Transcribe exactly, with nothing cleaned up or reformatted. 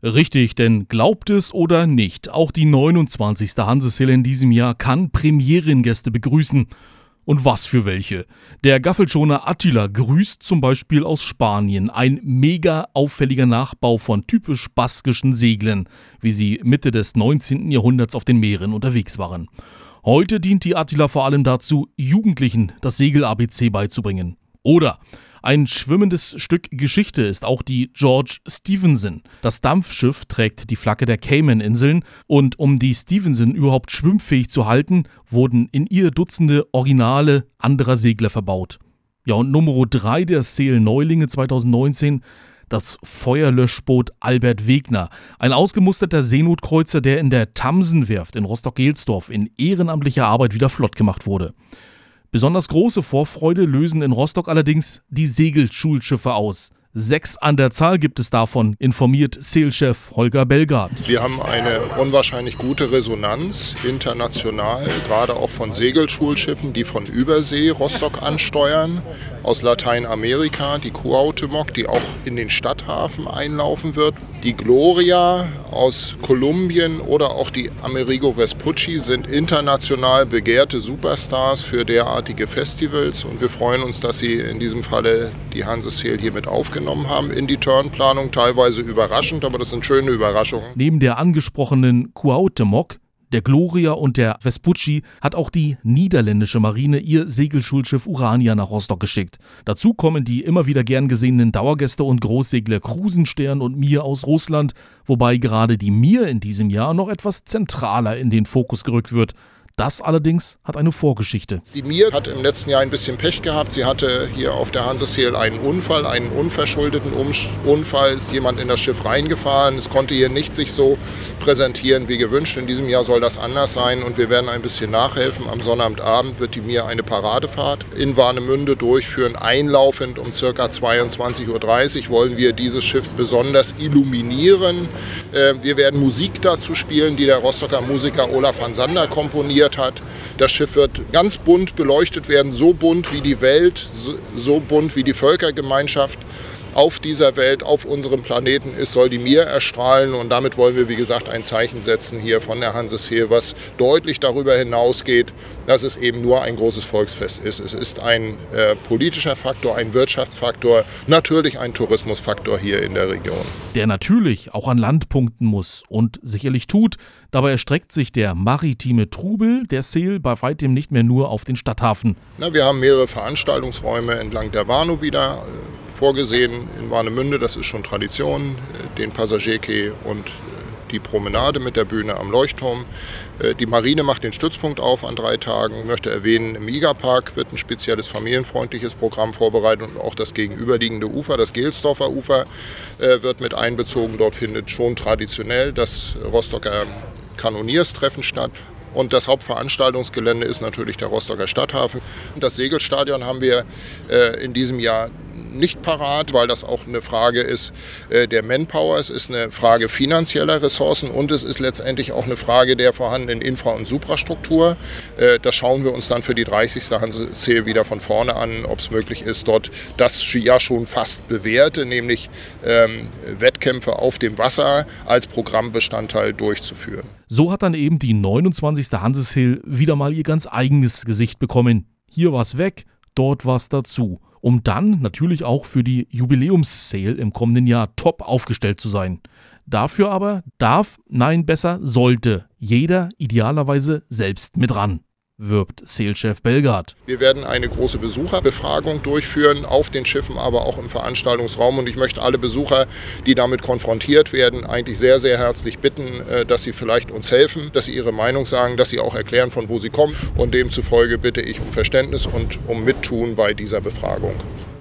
Richtig, denn glaubt es oder nicht, auch die neunundzwanzigste Hansesail in diesem Jahr kann Premierengäste begrüßen. Und was für welche. Der Gaffelschoner Attila grüßt zum Beispiel aus Spanien, ein mega auffälliger Nachbau von typisch baskischen Seglern, wie sie Mitte des neunzehnten Jahrhunderts auf den Meeren unterwegs waren. Heute dient die Attila vor allem dazu, Jugendlichen das Segel-A B C beizubringen. Oder ein schwimmendes Stück Geschichte ist auch die George Stephenson. Das Dampfschiff trägt die Flagge der Cayman-Inseln und um die Stephenson überhaupt schwimmfähig zu halten, wurden in ihr Dutzende Originale anderer Segler verbaut. Ja, und Nummer drei der Sail-Neulinge zweitausendneunzehn, das Feuerlöschboot Albert Wegner. Ein ausgemusterter Seenotkreuzer, der in der Tamsenwerft in Rostock-Gelsdorf in ehrenamtlicher Arbeit wieder flott gemacht wurde. Besonders große Vorfreude lösen in Rostock allerdings die Segelschulschiffe aus. Sechs an der Zahl gibt es davon, informiert Sail-Chef Holger Belgard. Wir haben eine unwahrscheinlich gute Resonanz international, gerade auch von Segelschulschiffen, die von Übersee Rostock ansteuern, aus Lateinamerika, die Cuauhtémoc, die auch in den Stadthafen einlaufen wird. Die Gloria aus Kolumbien oder auch die Amerigo Vespucci sind international begehrte Superstars für derartige Festivals und wir freuen uns, dass sie in diesem Falle die Hansesail hier mit aufgenommen haben in die Turnplanung, teilweise überraschend, aber das sind schöne Überraschungen. Neben der angesprochenen Cuauhtémoc, der Gloria und der Vespucci hat auch die niederländische Marine ihr Segelschulschiff Urania nach Rostock geschickt. Dazu kommen die immer wieder gern gesehenen Dauergäste und Großsegler Krusenstern und Mir aus Russland, wobei gerade die Mir in diesem Jahr noch etwas zentraler in den Fokus gerückt wird. Das allerdings hat eine Vorgeschichte. Die Mir hat im letzten Jahr ein bisschen Pech gehabt. Sie hatte hier auf der Hansesail einen Unfall, einen unverschuldeten Unfall. Ist jemand in das Schiff reingefahren. Es konnte hier nicht sich so präsentieren wie gewünscht. In diesem Jahr soll das anders sein und wir werden ein bisschen nachhelfen. Am Sonnabendabend wird die Mir eine Paradefahrt in Warnemünde durchführen. Einlaufend um ca. zweiundzwanzig Uhr dreißig wollen wir dieses Schiff besonders illuminieren. Wir werden Musik dazu spielen, die der Rostocker Musiker Olaf van Sander komponiert hat. Das Schiff wird ganz bunt beleuchtet werden, so bunt wie die Welt, so bunt wie die Völkergemeinschaft auf dieser Welt, auf unserem Planeten ist, soll die Mir erstrahlen und damit wollen wir, wie gesagt, ein Zeichen setzen hier von der Hansesail, was deutlich darüber hinausgeht, dass es eben nur ein großes Volksfest ist. Es ist ein äh, politischer Faktor, ein Wirtschaftsfaktor, natürlich ein Tourismusfaktor hier in der Region. Der natürlich auch an Land punkten muss und sicherlich tut. Dabei erstreckt sich der maritime Trubel der Sail bei weitem nicht mehr nur auf den Stadthafen. Na, wir haben mehrere Veranstaltungsräume entlang der Warnow wieder äh, vorgesehen in Warnemünde, das ist schon Tradition, den Passagierquai und die Promenade mit der Bühne am Leuchtturm. Die Marine macht den Stützpunkt auf an drei Tagen. Ich möchte erwähnen, im I G A-Park wird ein spezielles familienfreundliches Programm vorbereitet und auch das gegenüberliegende Ufer, das Gelsdorfer Ufer, wird mit einbezogen. Dort findet schon traditionell das Rostocker Kanonierstreffen statt. Und das Hauptveranstaltungsgelände ist natürlich der Rostocker Stadthafen. Das Segelstadion haben wir äh, in diesem Jahr nicht parat, weil das auch eine Frage ist äh, der Manpower, es ist eine Frage finanzieller Ressourcen und es ist letztendlich auch eine Frage der vorhandenen Infra- und Suprastruktur. Äh, das schauen wir uns dann für die dreißigste Hansesail wieder von vorne an, ob es möglich ist, dort das ja schon fast bewährte, nämlich ähm, Wettkämpfe auf dem Wasser als Programmbestandteil durchzuführen. So hat dann eben die neunundzwanzigste Hansesail wieder mal ihr ganz eigenes Gesicht bekommen. Hier war's weg, dort war's dazu. Um dann natürlich auch für die Jubiläumssail im kommenden Jahr top aufgestellt zu sein. Dafür aber darf, nein besser, sollte jeder idealerweise selbst mit ran, wirbt Sail-Chef Belgard. Wir werden eine große Besucherbefragung durchführen, auf den Schiffen, aber auch im Veranstaltungsraum. Und ich möchte alle Besucher, die damit konfrontiert werden, eigentlich sehr, sehr herzlich bitten, dass sie vielleicht uns helfen, dass sie ihre Meinung sagen, dass sie auch erklären, von wo sie kommen. Und demzufolge bitte ich um Verständnis und um Mittun bei dieser Befragung.